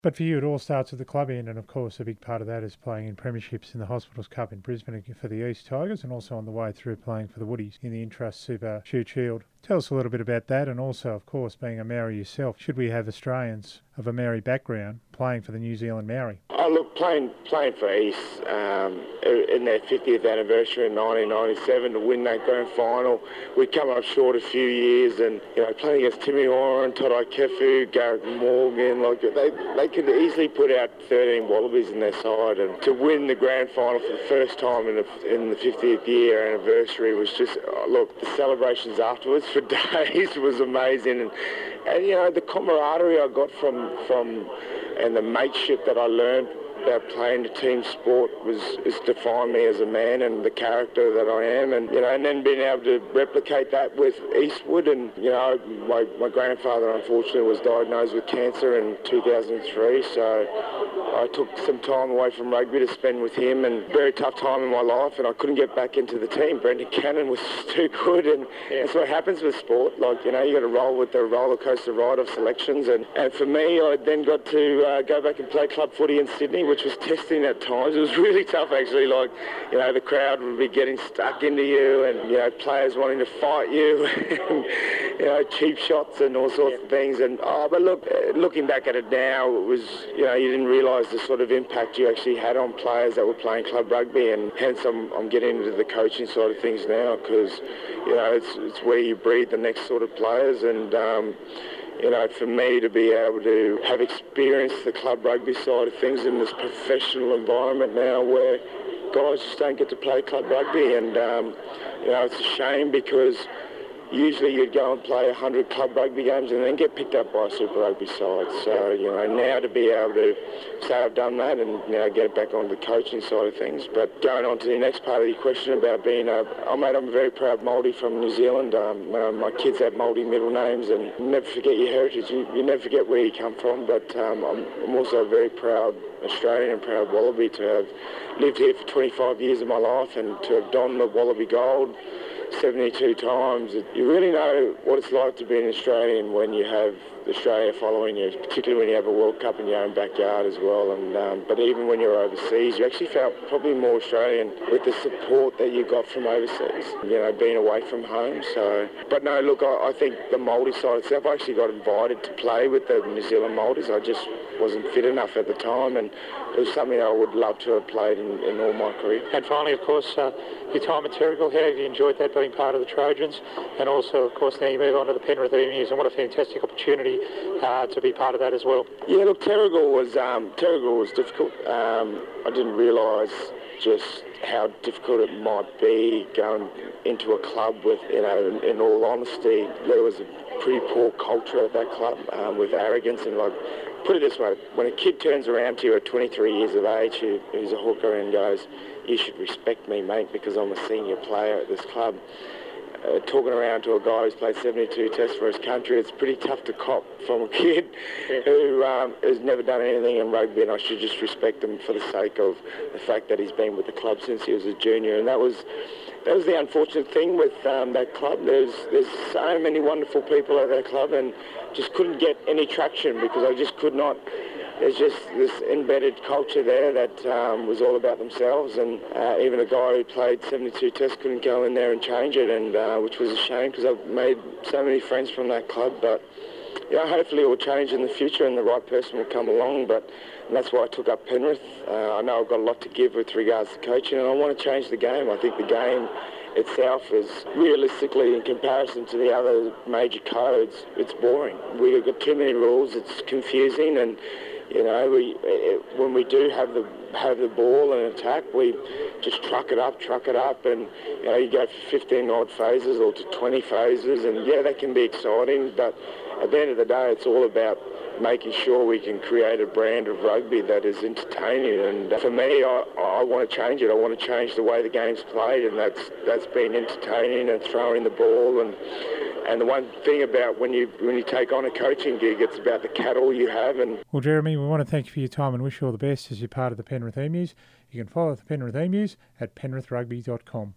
But for you, it all starts at the club end, and of course, a big part of that is playing in premierships in the Hospitals Cup in Brisbane for the East Tigers, and also on the way through playing for the Woodies in the Intrust Super Shute Shield. Tell us a little bit about that, and also, of course, being a Maori yourself, should we have Australians of a Maori background playing for the New Zealand Maori? Oh, look, playing for East in their 50th anniversary in 1997 to win that grand final, we'd come up short a few years, and playing against Timmy Horan, Todd Kefu, Gareth Morgan, they could easily put out 13 Wallabies in their side, and to win the grand final for the first time in the 50th year anniversary was just look, the celebrations afterwards for days was amazing, and the camaraderie I got from and the mateship that I learned about playing the team sport has defined me as a man and the character that I am, and then being able to replicate that with Eastwood, and my grandfather unfortunately was diagnosed with cancer in 2003, so I took some time away from rugby to spend with him, and very tough time in my life, and I couldn't get back into the team. Brendan Cannon was too good, and that's what happens with sport. You got to roll with the roller coaster ride of selections, and for me, I then got to go back and play club footy in Sydney, which was testing at times. It was really tough actually. The crowd would be getting stuck into you, and players wanting to fight you, and cheap shots and all sorts of things. And but look, looking back at it now, it was you didn't realise the sort of impact you actually had on players that were playing club rugby, and hence I'm getting into the coaching side of things now, because it's where you breed the next sort of players, and for me to be able to have experienced the club rugby side of things in this professional environment now where guys just don't get to play club rugby, and it's a shame, because usually you'd go and play 100 club rugby games and then get picked up by a Super Rugby side. So, now to be able to say I've done that and, get it back on the coaching side of things. But going on to the next part of your question about being I'm a very proud Māori from New Zealand. My kids have Māori middle names, and you never forget your heritage. You never forget where you come from. But I'm also a very proud Australian and proud Wallaby to have lived here for 25 years of my life, and to have donned the Wallaby gold 72 times. You really know what it's like to be an Australian when you have Australia following you, particularly when you have a World Cup in your own backyard as well. And but even when you're overseas, you actually felt probably more Australian with the support that you got from overseas, being away from home. So, but no, look, I think the Māori side itself, I actually got invited to play with the New Zealand Māoris. I just wasn't fit enough at the time, and it was something I would love to have played in all my career. And finally, of course, your time at Terrigal, how have you enjoyed that, being part of the Trojans? And also, of course, now you move on to the Penrith Emus, and what a fantastic opportunity to be part of that as well. Yeah, look, Terrigal was difficult. I didn't realise just how difficult it might be going into a club with, in all honesty, there was a pretty poor culture at that club, with arrogance, and put it this way, when a kid turns around to you at 23 years of age who's a hooker and goes, "You should respect me, mate, because I'm a senior player at this club," talking around to a guy who's played 72 tests for his country, it's pretty tough to cop from a kid who has never done anything in rugby, and I should just respect him for the sake of the fact that he's been with the club since he was a junior. And that was the unfortunate thing with that club. There's so many wonderful people at that club, and just couldn't get any traction because I just could not. There's just this embedded culture there that was all about themselves, and even a guy who played 72 tests couldn't go in there and change it, and which was a shame, because I've made so many friends from that club. But hopefully it will change in the future and the right person will come along. And that's why I took up Penrith. I know I've got a lot to give with regards to coaching, and I want to change the game. I think the game itself is realistically, in comparison to the other major codes, it's boring. We've got too many rules, it's confusing, and when we do have the ball and attack, we just truck it up, and you go for 15 odd phases or to 20 phases, and that can be exciting, but at the end of the day, it's all about making sure we can create a brand of rugby that is entertaining. And for me, I want to change it. I want to change the way the game's played, and that's been entertaining and throwing the ball. And the one thing about when you take on a coaching gig, it's about the cattle you have. Well, Jeremy, we want to thank you for your time and wish you all the best as you're part of the Penrith Emus. You can follow the Penrith Emus at penrithrugby.com.